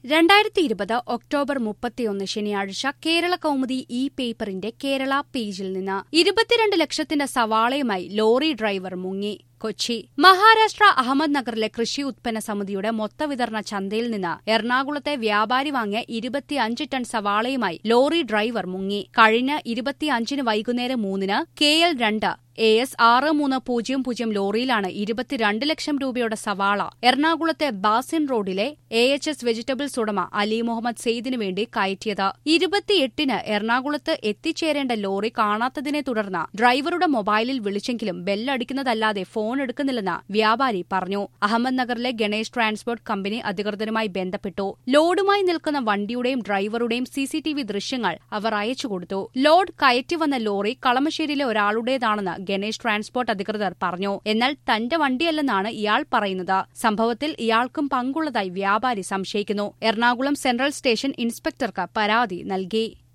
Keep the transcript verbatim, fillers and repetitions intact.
രണ്ടായിരത്തി ഇരുപത് ഒക്ടോബർ മുപ്പത്തിയൊന്ന് ശനിയാഴ്ച കേരള കൗമുദി ഇ പേപ്പറിന്റെ കേരള പേജിൽ നിന്ന് ഇരുപത്തിരണ്ട് ലക്ഷത്തിന്റെ സവാളയുമായി ലോറി ഡ്രൈവർ മുങ്ങി. കൊച്ചി മഹാരാഷ്ട്ര അഹമ്മദ് നഗറിലെ കൃഷി ഉത്പന്ന സമിതിയുടെ മൊത്തവിതരണ ചന്തയിൽ നിന്ന് എറണാകുളത്തെ വ്യാപാരി വാങ്ങിയ ഇരുപത്തിയഞ്ച് ടൺ സവാളയുമായി ലോറി ഡ്രൈവർ മുങ്ങി. കഴിഞ്ഞ ഇരുപത്തിയഞ്ചിന് വൈകുന്നേരം മൂന്നിന് കെ എൽ രണ്ട് എ എസ് ആറ് മൂന്ന് പൂജ്യം പൂജ്യം ലോറിയിലാണ് ഇരുപത്തിരണ്ട് ലക്ഷം രൂപയുടെ സവാള എറണാകുളത്തെ ബാസിൻ റോഡിലെ എ എച്ച് എസ് വെജിറ്റബിൾസ് ഉടമ അലി മുഹമ്മദ് സെയ്ദിനു വേണ്ടി കയറ്റിയത്. ഇരുപത്തിയെട്ടിന് എറണാകുളത്ത് എത്തിച്ചേരേണ്ട ലോറി കാണാത്തതിനെ തുടർന്ന് ഡ്രൈവറുടെ മൊബൈലിൽ വിളിച്ചെങ്കിലും ബെല്ലടിക്കുന്നതല്ലാതെ ഫോൺ എടുക്കുന്നില്ലെന്ന് വ്യാപാരി പറഞ്ഞു. അഹമ്മദ് നഗറിലെ ഗണേഷ് ട്രാൻസ്പോർട്ട് കമ്പനി അധികൃതരുമായി ബന്ധപ്പെട്ടു. ലോഡുമായി നിൽക്കുന്ന വണ്ടിയുടെയും ഡ്രൈവറുടെയും സിസിടിവി ദൃശ്യങ്ങൾ അവർ അയച്ചുകൊടുത്തു. ലോഡ് കയറ്റിവന്ന ലോറി കളമശ്ശേരിയിലെ ഒരാളുടേതാണെന്ന് ഗണേഷ് ട്രാൻസ്പോർട്ട് അധികൃതർ പറഞ്ഞു. എന്നാൽ തന്റെ വണ്ടിയല്ലെന്നാണ് ഇയാൾ പറയുന്നത്. സംഭവത്തിൽ ഇയാൾക്കും പങ്കുള്ളതായി വ്യാപാരി സംശയിക്കുന്നു. എറണാകുളം സെൻട്രൽ സ്റ്റേഷൻ ഇൻസ്പെക്ടർക്ക് പരാതി നൽകി.